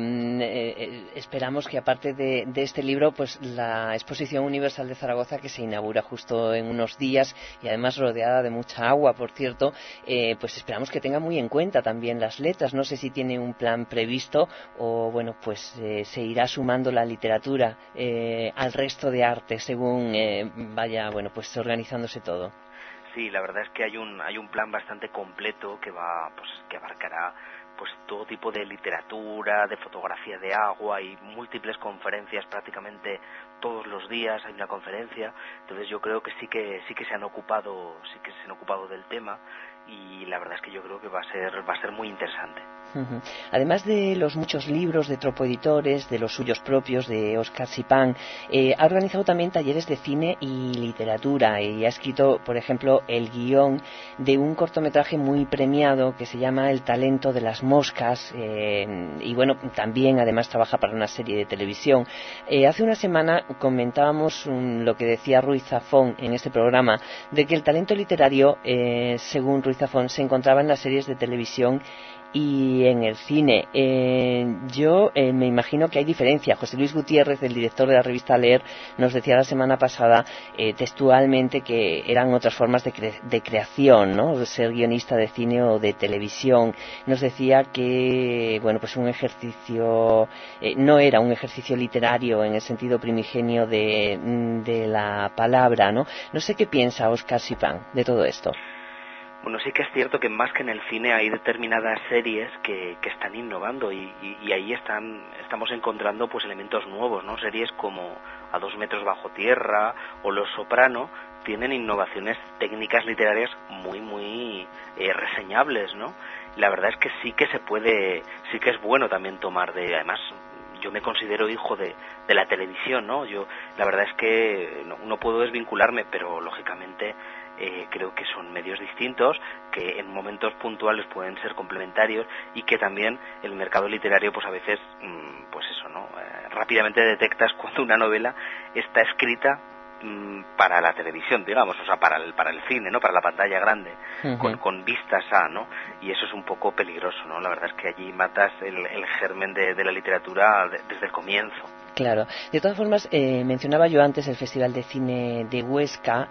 eh, esperamos que aparte de, de este libro, pues la Exposición Universal de Zaragoza, que se inaugura justo en unos días y además rodeada de mucha agua, por cierto, eh, pues esperamos que tenga muy en cuenta también las letras. No sé si tiene un plan previsto o bueno, pues eh, se irá sumando la literatura eh, al resto de arte según eh, vaya, bueno, pues organizándose todo. Sí, la verdad es que hay un hay un plan bastante completo que va, pues que abarcará pues todo tipo de literatura, de fotografía de agua y múltiples conferencias prácticamente todos los días hay una conferencia. Entonces yo creo que sí que sí que se han ocupado, sí que se han ocupado del tema y la verdad es que yo creo que va a ser va a ser muy interesante. Uh-huh. Además de los muchos libros de Tropo Editores, de los suyos propios, de Óscar Sipán, eh, ha organizado también talleres de cine y literatura y ha escrito, por ejemplo, el guión de un cortometraje muy premiado que se llama El talento de las moscas eh, y bueno, también además trabaja para una serie de televisión. Eh, hace una semana comentábamos um, lo que decía Ruiz Zafón en este programa, de que el talento literario, eh, según Ruiz Zafón, se encontraba en las series de televisión y en el cine. Eh, yo eh, me imagino que hay diferencia. José Luis Gutiérrez, el director de la revista Leer, nos decía la semana pasada eh, textualmente que eran otras formas de, cre- de creación, ¿no? Ser guionista de cine o de televisión. Nos decía que, bueno, pues un ejercicio, eh, no era un ejercicio literario en el sentido primigenio de, de la palabra, ¿no? No sé qué piensa Óscar Sipán de todo esto. Bueno, sí que es cierto que más que en el cine hay determinadas series que, que están innovando y, y, y ahí están estamos encontrando pues elementos nuevos, ¿no? Series como A dos metros bajo tierra o Los Soprano tienen innovaciones técnicas literarias muy muy eh, reseñables, ¿no? La verdad es que sí que se puede, sí que es bueno también tomar de, además yo me considero hijo de, de la televisión, ¿no? Yo la verdad es que no, no puedo desvincularme, pero lógicamente Eh, creo que son medios distintos, que en momentos puntuales pueden ser complementarios y que también el mercado literario pues a veces, mmm, pues eso, ¿no? Eh, rápidamente detectas cuando una novela está escrita mmm, para la televisión, digamos, o sea, para el, para el cine, ¿no? Para la pantalla grande, uh-huh. con, con vistas a, ¿no? Y eso es un poco peligroso, ¿no? La verdad es que allí matas el, el germen de, de la literatura de, desde el comienzo. Claro. De todas formas, eh, mencionaba yo antes el Festival de Cine de Huesca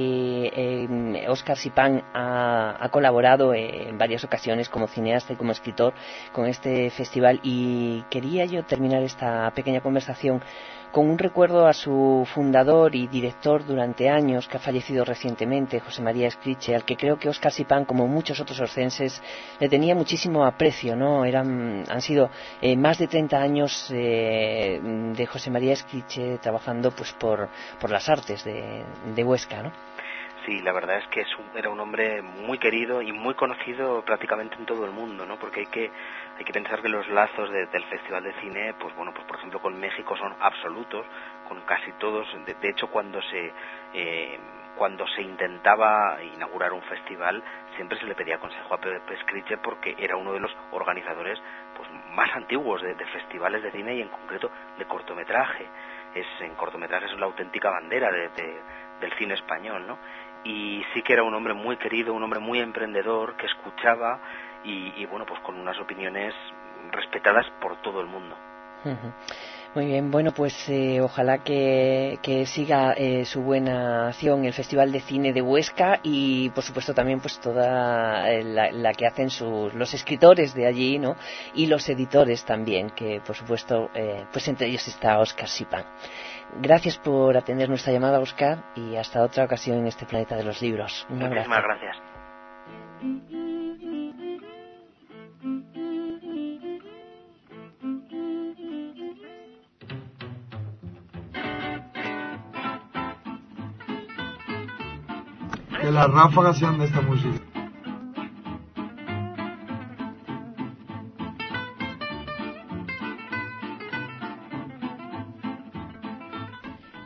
y eh, Óscar Sipán ha, ha colaborado en varias ocasiones como cineasta y como escritor con este festival y quería yo terminar esta pequeña conversación con un recuerdo a su fundador y director durante años, que ha fallecido recientemente, José María Escriche, al que creo que Óscar Sipán, como muchos otros oscenses, le tenía muchísimo aprecio, ¿no? Eran, han sido eh, más de treinta años eh, de José María Escriche trabajando pues por, por las artes de, de Huesca, ¿no? Sí, la verdad es que es un, era un hombre muy querido y muy conocido prácticamente en todo el mundo, ¿no? Porque hay que hay que pensar que los lazos de, del Festival de Cine, pues bueno, pues por ejemplo con México son absolutos, con casi todos. De, de hecho, cuando se eh, cuando se intentaba inaugurar un festival, siempre se le pedía consejo a Pepe Escriche porque era uno de los organizadores pues más antiguos de, de festivales de cine y en concreto de cortometraje. Es en cortometrajes es la auténtica bandera de, de, del cine español, ¿no? Y sí que era un hombre muy querido, un hombre muy emprendedor, que escuchaba y, y bueno, pues con unas opiniones respetadas por todo el mundo. Uh-huh. Muy bien, bueno, pues eh, ojalá que, que siga eh, su buena acción el Festival de Cine de Huesca y por supuesto también pues toda la, la que hacen sus, los escritores de allí, ¿no? Y los editores también, que por supuesto eh, pues entre ellos está Óscar Sipán. Gracias por atender nuestra llamada, Óscar, y hasta otra ocasión en este Planeta de los Libros. Un abrazo. Muchísimas gracias. Que las ráfagas sean de esta música.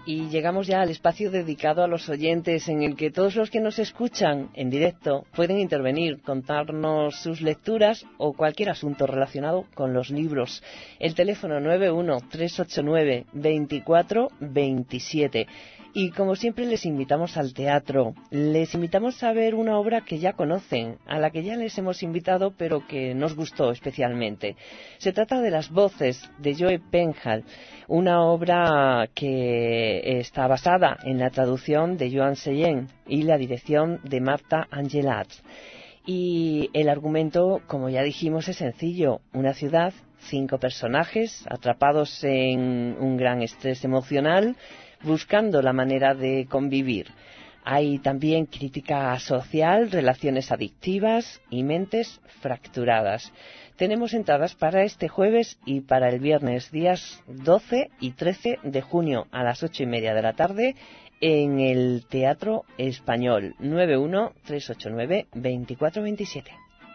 Y llegamos ya al espacio dedicado a los oyentes, en el que todos los que nos escuchan en directo pueden intervenir, contarnos sus lecturas o cualquier asunto relacionado con los libros. El teléfono nueve uno tres ocho nueve veinticuatro veintisiete. Y como siempre les invitamos al teatro, les invitamos a ver una obra que ya conocen, a la que ya les hemos invitado pero que nos gustó especialmente. Se trata de Las voces, de Joe Penhall, una obra que está basada en la traducción de Joan Sallent y la dirección de Marta Angelats. Y el argumento, como ya dijimos, es sencillo: una ciudad, cinco personajes atrapados en un gran estrés emocional, buscando la manera de convivir. Hay también crítica social, relaciones adictivas y mentes fracturadas. Tenemos entradas para este jueves y para el viernes, días doce y trece de junio, a las ocho y media de la tarde, en el Teatro Español. nueve uno tres ocho nueve veinticuatro veintisiete.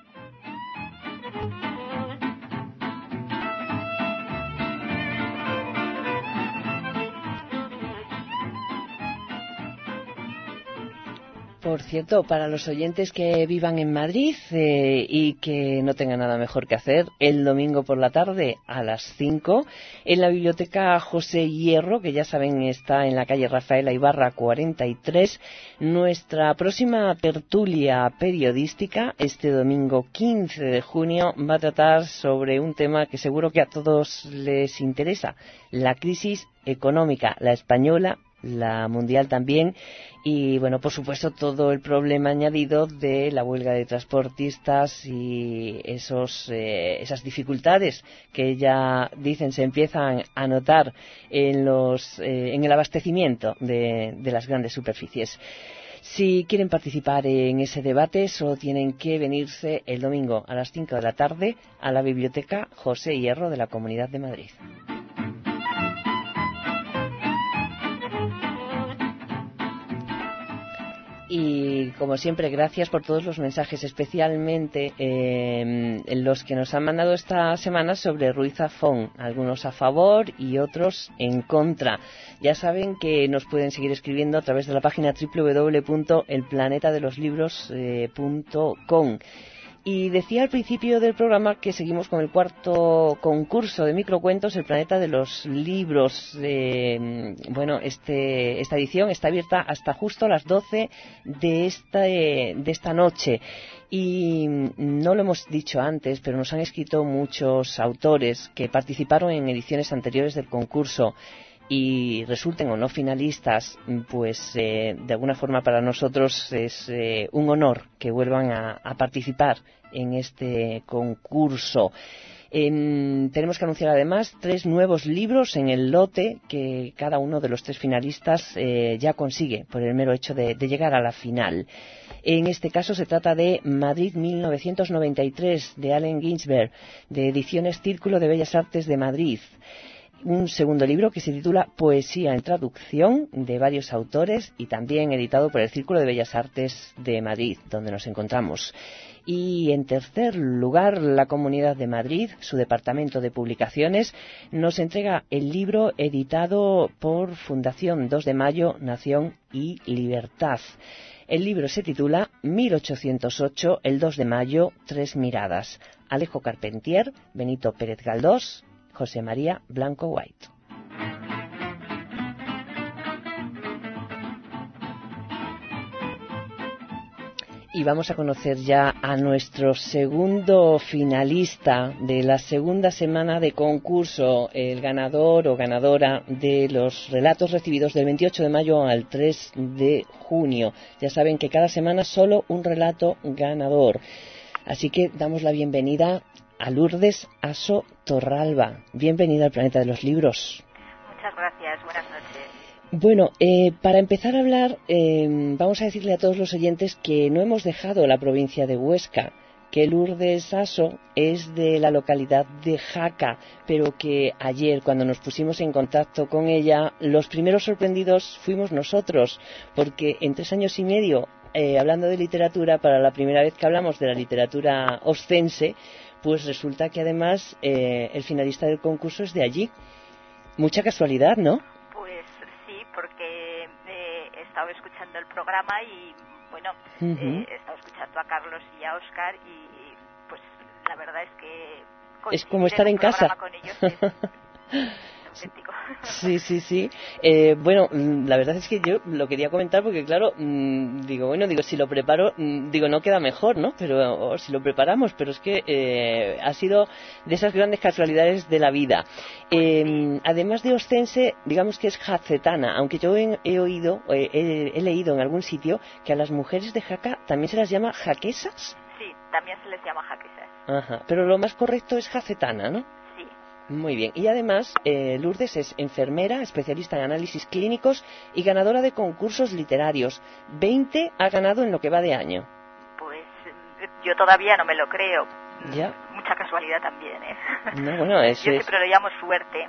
Por cierto, para los oyentes que vivan en Madrid eh, y que no tengan nada mejor que hacer, el domingo por la tarde a las cinco, en la Biblioteca José Hierro, que ya saben está en la calle Rafaela Ibarra cuarenta y tres, nuestra próxima tertulia periodística, este domingo quince de junio, va a tratar sobre un tema que seguro que a todos les interesa: la crisis económica, la española, la mundial también, y bueno, por supuesto todo el problema añadido de la huelga de transportistas y esos eh, esas dificultades que ya dicen se empiezan a notar en los eh, en el abastecimiento de, de las grandes superficies. Si quieren participar en ese debate, solo tienen que venirse el domingo a las cinco de la tarde a la Biblioteca José Hierro de la Comunidad de Madrid. Y como siempre, gracias por todos los mensajes, especialmente eh, los que nos han mandado esta semana sobre Ruiz Zafón, algunos a favor y otros en contra. Ya saben que nos pueden seguir escribiendo a través de la página doble u doble u doble u punto el planeta de los libros punto com. Y decía al principio del programa que seguimos con el cuarto concurso de microcuentos, El planeta de los libros. Eh, bueno, este, esta edición está abierta hasta justo las doce de esta, de esta noche. Y no lo hemos dicho antes, pero nos han escrito muchos autores que participaron en ediciones anteriores del concurso y resulten o no finalistas, pues eh, de alguna forma para nosotros es eh, un honor que vuelvan a, a participar en este concurso. Eh, tenemos que anunciar además tres nuevos libros en el lote que cada uno de los tres finalistas eh, ya consigue por el mero hecho de, de llegar a la final. En este caso se trata de Madrid mil novecientos noventa y tres, de Allen Ginsberg, de Ediciones Círculo de Bellas Artes de Madrid. Un segundo libro que se titula Poesía en traducción, de varios autores, y también editado por el Círculo de Bellas Artes de Madrid, donde nos encontramos. Y en tercer lugar, la Comunidad de Madrid, su departamento de publicaciones, nos entrega el libro editado por Fundación dos de Mayo, Nación y Libertad. El libro se titula mil ochocientos ocho, el dos de mayo, tres miradas. Alejo Carpentier, Benito Pérez Galdós, José María Blanco White. Y vamos a conocer ya a nuestro segundo finalista de la segunda semana de concurso, el ganador o ganadora de los relatos recibidos del veintiocho de mayo al tres de junio. Ya saben que cada semana solo un relato ganador. Así que damos la bienvenida a Lourdes Aso Torralba. Bienvenida al Planeta de los Libros. Muchas gracias, buenas noches. Bueno, eh, para empezar a hablar, eh, vamos a decirle a todos los oyentes que no hemos dejado la provincia de Huesca, que Lourdes Aso es de la localidad de Jaca, pero que ayer, cuando nos pusimos en contacto con ella, los primeros sorprendidos fuimos nosotros, porque en tres años y medio, eh, hablando de literatura, para la primera vez que hablamos de la literatura oscense, pues resulta que además eh, el finalista del concurso es de allí. Mucha casualidad, ¿no? Pues sí, porque escuchando el programa y, bueno, uh-huh. eh, he estado escuchando a Carlos y a Óscar y, pues, la verdad es que... Es como estar en casa. Con ellos es auténtico. Sí, sí, sí. Eh, bueno, la verdad es que yo lo quería comentar porque, claro, mmm, digo, bueno, digo, si lo preparo, mmm, digo, no queda mejor, ¿no? Pero o si lo preparamos, pero es que eh, ha sido de esas grandes casualidades de la vida. Eh, sí. Además de oscense, digamos que es jacetana, aunque yo he, he oído, eh, he, he leído en algún sitio que a las mujeres de Jaca también se las llama jaquesas. Sí, también se les llama jaquesas. Ajá, pero lo más correcto es jacetana, ¿no? Sí. Muy bien. Y además, eh, Lourdes es enfermera, especialista en análisis clínicos y ganadora de concursos literarios. veinte ha ganado en lo que va de año. Pues yo todavía no me lo creo. Ya. Mucha casualidad también, ¿eh? No, bueno, eso yo es... siempre lo llamo suerte,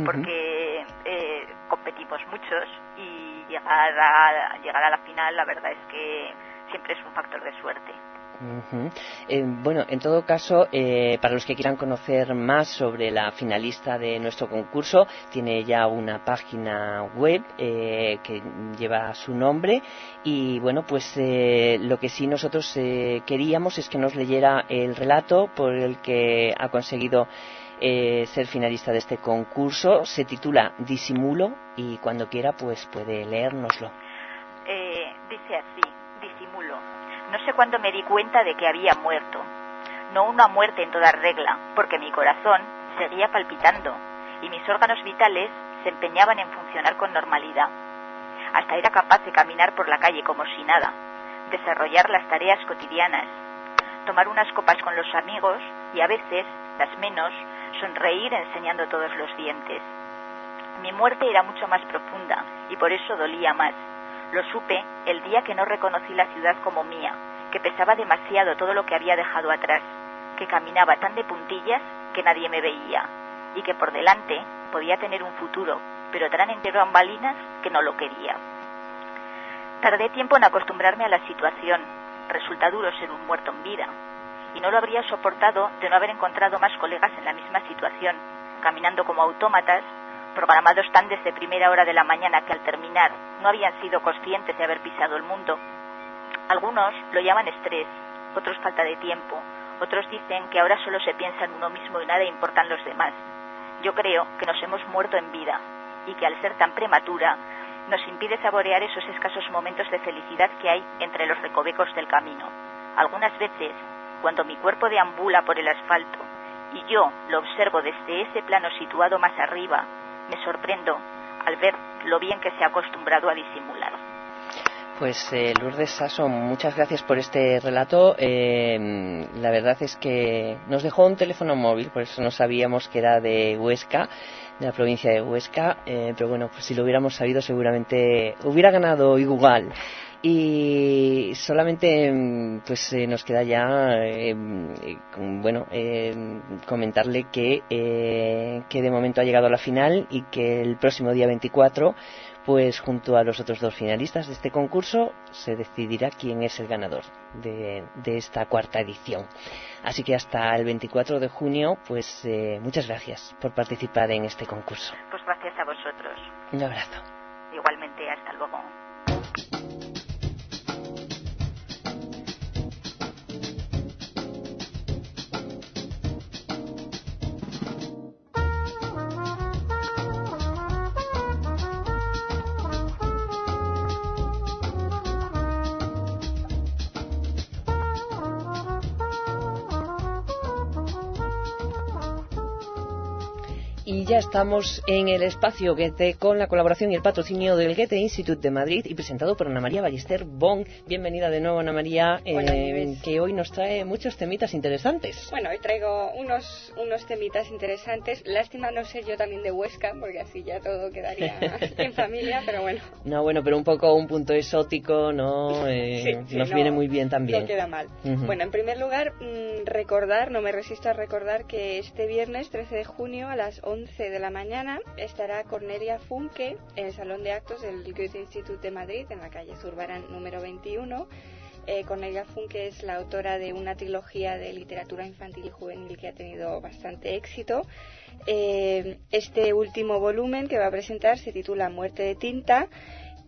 porque uh-huh. eh, competimos muchos y llegar a, llegar a la final, la verdad es que siempre es un factor de suerte. Uh-huh. Eh, bueno, en todo caso, eh, para los que quieran conocer más sobre la finalista de nuestro concurso, tiene ya una página web eh, que lleva su nombre y bueno, pues eh, lo que sí nosotros eh, queríamos es que nos leyera el relato por el que ha conseguido eh, ser finalista de este concurso. Se titula Disimulo y cuando quiera pues puede leérnoslo. Eh, dice así, Disimulo. No sé cuándo me di cuenta de que había muerto. No una muerte en toda regla, porque mi corazón seguía palpitando y mis órganos vitales se empeñaban en funcionar con normalidad. Hasta era capaz de caminar por la calle como si nada, desarrollar las tareas cotidianas, tomar unas copas con los amigos y a veces, las menos, sonreír enseñando todos los dientes. Mi muerte era mucho más profunda y por eso dolía más. Lo supe el día que no reconocí la ciudad como mía, que pesaba demasiado todo lo que había dejado atrás, que caminaba tan de puntillas que nadie me veía, y que por delante podía tener un futuro, pero tan entero a bambalinas que no lo quería. Tardé tiempo en acostumbrarme a la situación. Resulta duro ser un muerto en vida, y no lo habría soportado de no haber encontrado más colegas en la misma situación, caminando como autómatas, programados tan desde primera hora de la mañana que al terminar no habían sido conscientes de haber pisado el mundo. Algunos lo llaman estrés, otros falta de tiempo, otros dicen que ahora solo se piensa en uno mismo y nada importan los demás. Yo creo que nos hemos muerto en vida y que al ser tan prematura nos impide saborear esos escasos momentos de felicidad que hay entre los recovecos del camino. Algunas veces, cuando mi cuerpo deambula por el asfalto y yo lo observo desde ese plano situado más arriba, me sorprendo al ver lo bien que se ha acostumbrado a disimular. Pues eh, Lourdes Sasso, muchas gracias por este relato. Eh, la verdad es que nos dejó un teléfono móvil, por eso no sabíamos que era de Huesca, de la provincia de Huesca, eh, pero bueno, pues si lo hubiéramos sabido seguramente hubiera ganado igual. Y solamente pues eh, nos queda ya eh, bueno eh, comentarle que eh, que de momento ha llegado a la final y que el próximo día veinticuatro pues junto a los otros dos finalistas de este concurso se decidirá quién es el ganador de, de esta cuarta edición. Así que hasta el veinticuatro de junio pues eh, muchas gracias por participar en este concurso. Pues gracias a vosotros. Un abrazo. Igualmente, hasta luego. Y ya estamos en el espacio Goethe con la colaboración y el patrocinio del Goethe Institute de Madrid y presentado por Ana María Ballester Bon. Bienvenida de nuevo, Ana María, eh, que hoy nos trae muchos temitas interesantes. Bueno, hoy traigo unos, unos temitas interesantes. Lástima no ser yo también de Huesca, porque así ya todo quedaría en familia, pero bueno. No, bueno, pero un poco un punto exótico, ¿no? Eh, sí, sí, nos no, viene muy bien también. No queda mal. Uh-huh. Bueno, en primer lugar, mmm, recordar, no me resisto a recordar que este viernes trece de junio a las once de la mañana estará Cornelia Funke en el Salón de Actos del Goethe Institute de Madrid, en la calle Zurbarán número veintiuno. Eh, Cornelia Funke es la autora de una trilogía de literatura infantil y juvenil que ha tenido bastante éxito. Eh, este último volumen que va a presentar se titula Muerte de tinta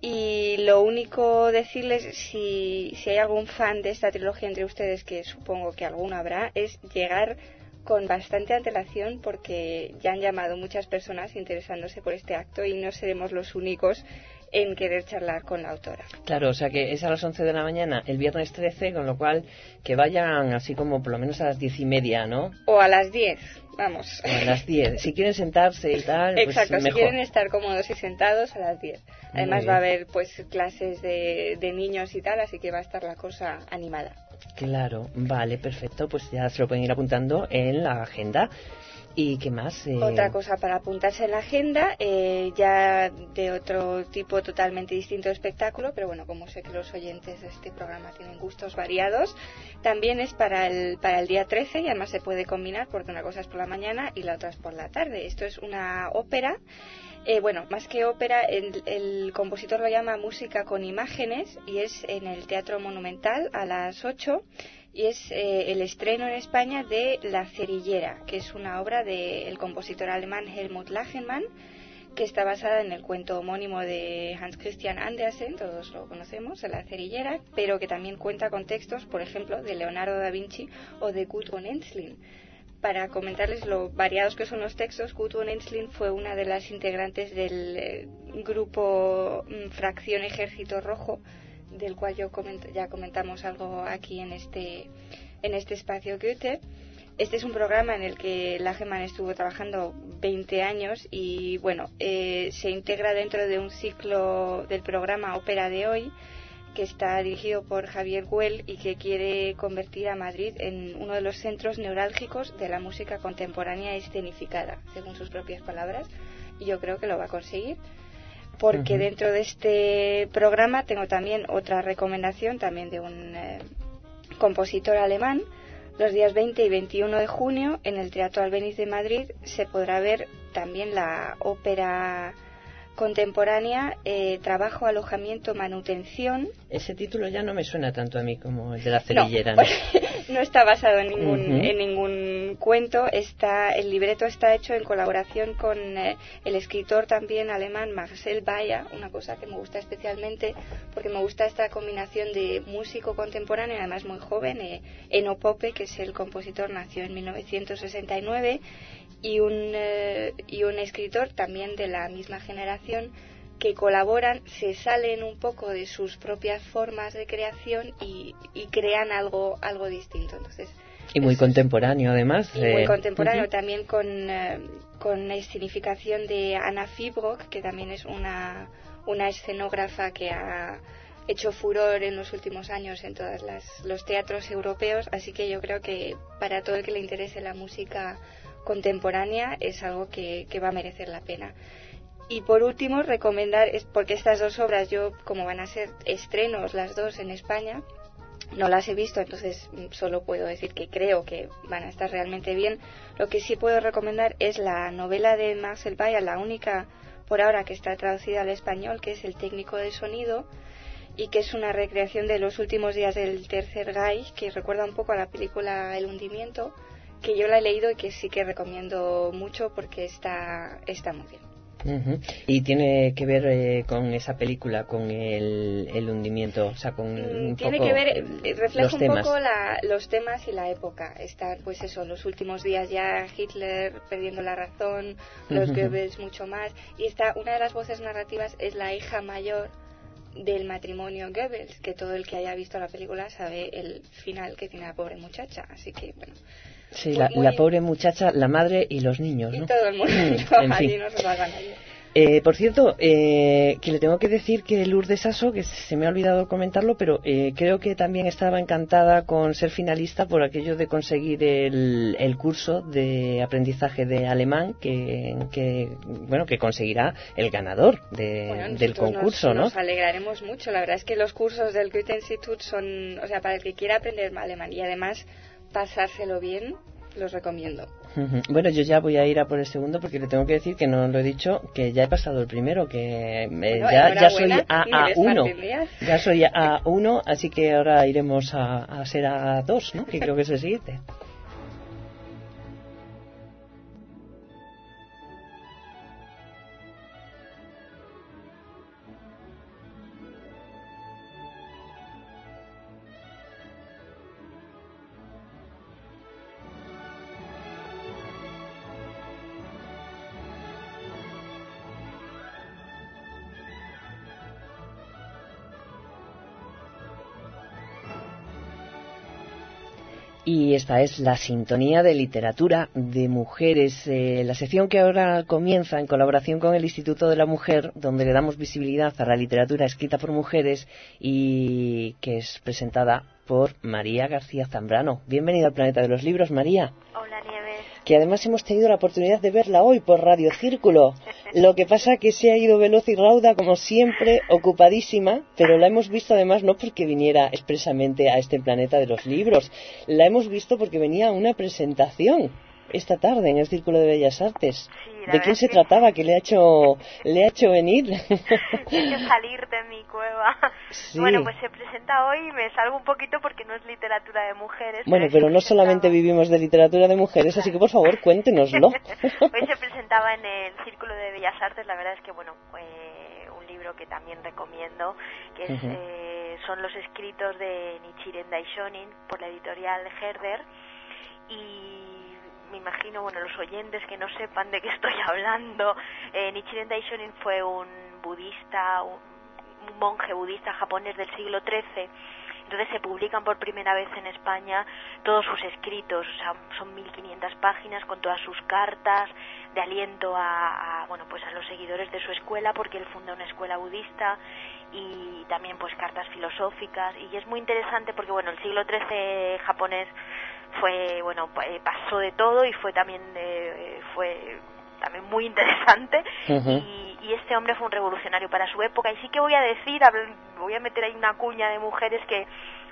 Y lo único decirles, si, si hay algún fan de esta trilogía entre ustedes, que supongo que alguno habrá, es llegar con bastante antelación, porque ya han llamado muchas personas interesándose por este acto y no seremos los únicos en querer charlar con la autora. Claro, o sea que es a las once de la mañana el viernes trece, con lo cual que vayan así como por lo menos a las diez y media, ¿no? O a las diez, vamos. O a las diez. Si quieren sentarse y tal, exacto, pues si mejor. quieren estar cómodos y sentados, a las diez. Además va a haber pues clases de, de niños y tal, así que va a estar la cosa animada. Claro, vale, perfecto, pues ya se lo pueden ir apuntando en la agenda. ¿Y qué más? Eh... Otra cosa para apuntarse en la agenda, eh, ya de otro tipo totalmente distinto de espectáculo, pero bueno, como sé que los oyentes de este programa tienen gustos variados, también es para el, para el día trece, y además se puede combinar porque una cosa es por la mañana y la otra es por la tarde. Esto es una ópera. Eh, bueno, más que ópera, el, el compositor lo llama música con imágenes, y es en el Teatro Monumental a las ocho, y es eh, el estreno en España de La Cerillera, que es una obra del compositor alemán Helmut Lachenmann, que está basada en el cuento homónimo de Hans Christian Andersen, todos lo conocemos, La Cerillera, pero que también cuenta con textos, por ejemplo, de Leonardo da Vinci o de Gudrun Ensslin. Para comentarles lo variados que son los textos, Gudrun Ensslin fue una de las integrantes del eh, grupo mm, Fracción Ejército Rojo, del cual yo coment- ya comentamos algo aquí en este, en este espacio Goethe. Este es un programa en el que Lachenmann estuvo trabajando veinte años y bueno, eh, se integra dentro de un ciclo del programa Ópera de Hoy, que está dirigido por Javier Güell y que quiere convertir a Madrid en uno de los centros neurálgicos de la música contemporánea escenificada, según sus propias palabras, y yo creo que lo va a conseguir, porque uh-huh. dentro de este programa tengo también otra recomendación, también de un eh, compositor alemán. Los días veinte y veintiuno de junio en el Teatro Albéniz de Madrid se podrá ver también la ópera contemporánea, eh, Trabajo, Alojamiento, Manutención. Ese título ya no me suena tanto a mí como el de La Cerillera. No, ¿no? no está basado en ningún, uh-huh. en ningún cuento. Está, el libreto está hecho en colaboración con eh, el escritor también alemán Marcel Bayer, una cosa que me gusta especialmente porque me gusta esta combinación de músico contemporáneo, además muy joven. eh, Enno Poppe, que es el compositor, nació en mil novecientos sesenta y nueve, y un, eh, y un escritor también de la misma generación, que colaboran, se salen un poco de sus propias formas de creación y, y crean algo algo distinto. Entonces, y muy contemporáneo además. Y muy eh, contemporáneo uh-huh. también con, eh, con la escenificación de Anna Fibrock, que también es una, una escenógrafa que ha hecho furor en los últimos años en todos los teatros europeos, así que yo creo que para todo el que le interese la música contemporánea es algo que, que va a merecer la pena. Y por último, recomendar, es porque estas dos obras, yo como van a ser estrenos las dos en España, no las he visto, entonces solo puedo decir que creo que van a estar realmente bien. Lo que sí puedo recomendar es la novela de Marcel Bayer, la única por ahora que está traducida al español, que es El técnico de sonido, y que es una recreación de los últimos días del Tercer Reich, que recuerda un poco a la película El hundimiento, que yo la he leído y que sí que recomiendo mucho porque está, está muy bien. Uh-huh. Y tiene que ver eh, con esa película, con el, el hundimiento, o sea, con mm, un tiene poco que ver, refleja los un temas. poco la, los temas y la época. Están, pues eso, los últimos días ya, Hitler perdiendo la razón, los uh-huh. Goebbels mucho más, y está, una de las voces narrativas es la hija mayor del matrimonio Goebbels, que todo el que haya visto la película sabe el final que tiene la pobre muchacha, así que bueno. Sí, muy, la, muy... la pobre muchacha, la madre y los niños, ¿no? Y todo el mundo, en allí fin. no se salvan allí. Eh, por cierto, eh, que le tengo que decir que Lourdes Asso, que se me ha olvidado comentarlo, pero eh, creo que también estaba encantada con ser finalista por aquello de conseguir el, el curso de aprendizaje de alemán que, que bueno que conseguirá el ganador de, bueno, del concurso, nos, ¿no? Nos alegraremos mucho. La verdad es que los cursos del Goethe Institut son, o sea, para el que quiera aprender alemán y además pasárselo bien, los recomiendo. Bueno, yo ya voy a ir a por el segundo porque le tengo que decir que no lo he dicho, que ya he pasado el primero, que eh, bueno, ya, ya soy A A uno, ya soy A A uno, así que ahora iremos a, a ser A A dos, ¿no? Que creo que es el siguiente. Y esta es la sintonía de literatura de mujeres, eh, la sección que ahora comienza en colaboración con el Instituto de la Mujer, donde le damos visibilidad a la literatura escrita por mujeres y que es presentada por María García Zambrano. Bienvenida al Planeta de los Libros, María. Hola, Nieves. Que además hemos tenido la oportunidad de verla hoy por Radio Círculo. Lo que pasa que se ha ido veloz y rauda, como siempre, ocupadísima, pero la hemos visto además no porque viniera expresamente a este Planeta de los Libros, la hemos visto porque venía a una presentación esta tarde en el Círculo de Bellas Artes. Sí, ¿De quién se que... trataba? ¿Que le ha hecho, le ha hecho venir? Tengo que salir de mi cueva. Sí. Bueno, pues se presenta hoy y me salgo un poquito porque no es literatura de mujeres. Bueno, pero, pero no solamente vivimos de literatura de mujeres, así que por favor cuéntenoslo. Hoy se presentaba en el Círculo de Bellas Artes, la verdad es que, bueno, eh, un libro que también recomiendo, que es, uh-huh. eh, son los escritos de Nichiren Daishonin por la editorial Herder, y me imagino, bueno, los oyentes que no sepan de qué estoy hablando, eh, Nichiren Daishonin fue un budista, un, un monje budista japonés del siglo trece. Entonces se publican por primera vez en España todos sus escritos, o sea, son mil quinientas páginas con todas sus cartas de aliento a, a, bueno, pues a los seguidores de su escuela, porque él funda una escuela budista, y también pues cartas filosóficas, y es muy interesante porque, bueno, el siglo trece japonés fue, bueno, pasó de todo y fue también eh, fue también muy interesante. Uh-huh. y, y este hombre fue un revolucionario para su época, y sí que voy a decir, voy a meter ahí una cuña de mujeres, que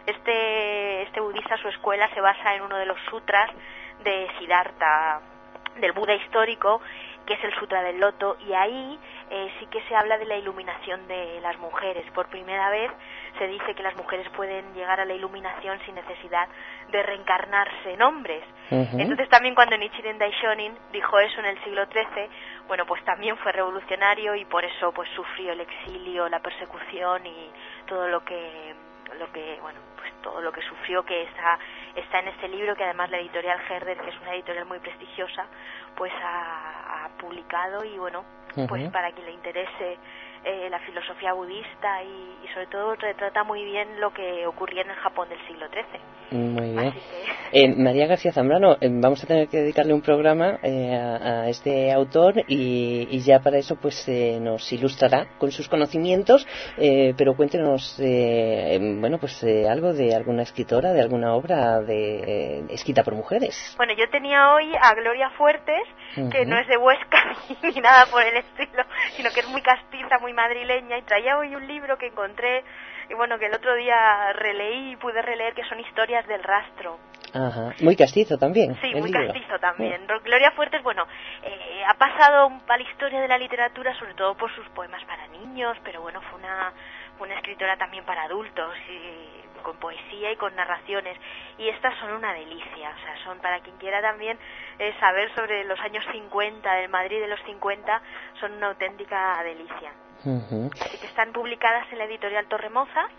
este este budista, su escuela se basa en uno de los sutras de Siddhartha, del Buda histórico, que es el Sutra del Loto, y ahí eh, sí que se habla de la iluminación de las mujeres. Por primera vez se dice que las mujeres pueden llegar a la iluminación sin necesidad de reencarnarse en hombres. Uh-huh. Entonces también cuando Nichiren Daishonin dijo eso en el siglo trece, bueno, pues también fue revolucionario, y por eso pues sufrió el exilio, la persecución y todo lo que lo que bueno pues todo lo que sufrió, que está está en este libro, que además la editorial Herder, que es una editorial muy prestigiosa, pues ha, ha publicado, y bueno, uh-huh. pues para quien le interese eh, la filosofía budista, y, y sobre todo retrata muy bien lo que ocurría en el Japón del siglo trece. Muy bien. Que... Eh, María García Zambrano, eh, vamos a tener que dedicarle un programa eh, a, a este autor, y, y ya para eso pues eh, nos ilustrará con sus conocimientos, eh, pero cuéntenos eh, bueno pues eh, algo de alguna escritora, de alguna obra de eh, escrita por mujeres. Bueno, yo tenía hoy a Gloria Fuertes, uh-huh. que no es de Huesca ni nada por el estilo, sino que es muy castiza, muy madrileña, y traía hoy un libro que encontré, y bueno, que el otro día releí y pude releer, que son Historias del Rastro. Ajá, muy castizo también. Sí, muy libro. castizo también. Uh. Gloria Fuertes, bueno, eh, ha pasado a la historia de la literatura sobre todo por sus poemas para niños, pero bueno, fue una, una escritora también para adultos, y con poesía y con narraciones, y estas son una delicia, o sea, son para quien quiera también eh, saber sobre los años cincuenta, del Madrid de los cincuenta, son una auténtica delicia. Uh-huh. Así que están publicadas en la editorial Torremozas,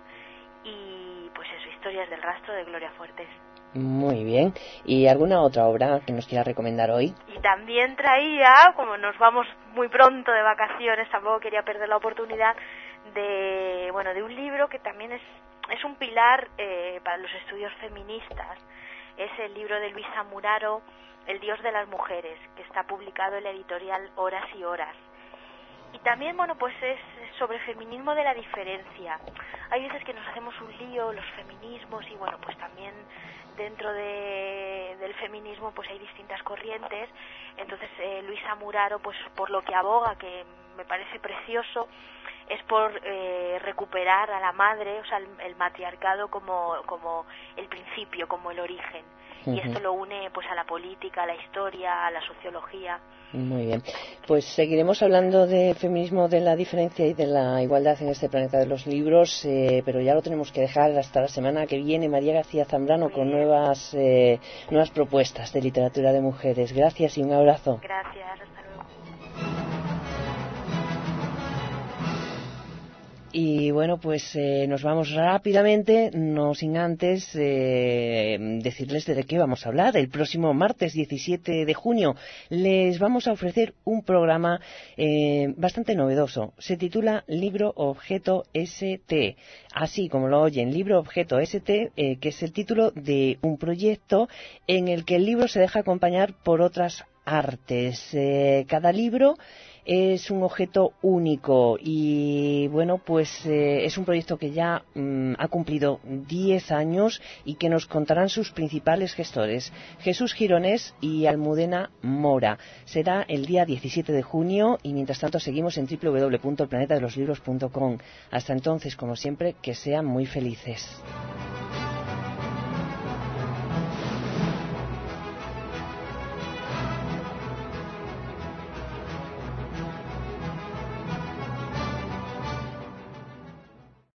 y pues eso, Historias del Rastro, de Gloria Fuertes. Muy bien. ¿Y alguna otra obra que nos quiera recomendar hoy? Y también traía, como nos vamos muy pronto de vacaciones, tampoco quería perder la oportunidad de, bueno, de un libro que también es es un pilar eh, para los estudios feministas. Es el libro de Luisa Muraro, El Dios de las Mujeres, que está publicado en la editorial Horas y Horas. Y también, bueno, pues es sobre feminismo de la diferencia. Hay veces que nos hacemos un lío, los feminismos, y bueno, pues también dentro de, del feminismo pues hay distintas corrientes. Entonces eh, Luisa Muraro, pues por lo que aboga, que me parece precioso, es por eh, recuperar a la madre, o sea, el, el matriarcado como, como el principio, como el origen. Uh-huh. Y esto lo une pues a la política, a la historia, a la sociología. Muy bien. Pues seguiremos hablando de feminismo, de la diferencia y de la igualdad en este Planeta de los Libros, eh, pero ya lo tenemos que dejar hasta la semana que viene. María García Zambrano con nuevas, eh, nuevas propuestas de literatura de mujeres. Gracias y un abrazo. Gracias, hasta luego. Y bueno, pues eh, nos vamos rápidamente, no sin antes eh, decirles de qué vamos a hablar. El próximo martes diecisiete de junio les vamos a ofrecer un programa eh, bastante novedoso. Se titula Libro Objeto S T, así como lo oyen, Libro Objeto S T, eh, que es el título de un proyecto en el que el libro se deja acompañar por otras artes. Eh, cada libro es un objeto único y bueno, pues eh, es un proyecto que ya mm, ha cumplido diez años y que nos contarán sus principales gestores, Jesús Gironés y Almudena Mora. Será el día diecisiete de junio y mientras tanto seguimos en doble u doble u doble u punto el planeta de los libros punto com. Hasta entonces, como siempre, que sean muy felices.